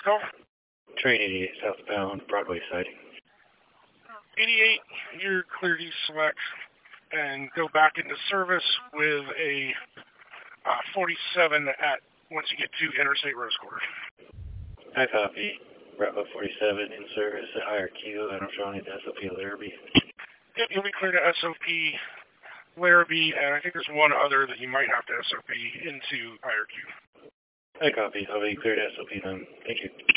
call? Train 88 southbound Broadway sighting. 88, you're cleared to select and go back into service with a 47 at once you get to Interstate Rose Quarter. I copy. Bravo 47 in service at IRQ. I'm showing it to SOP Larrabee. Yep, you'll be cleared to SOP Larrabee, and I think there's one other that you might have to SOP into IRQ. I copy. I'll be cleared to SOP then. Thank you.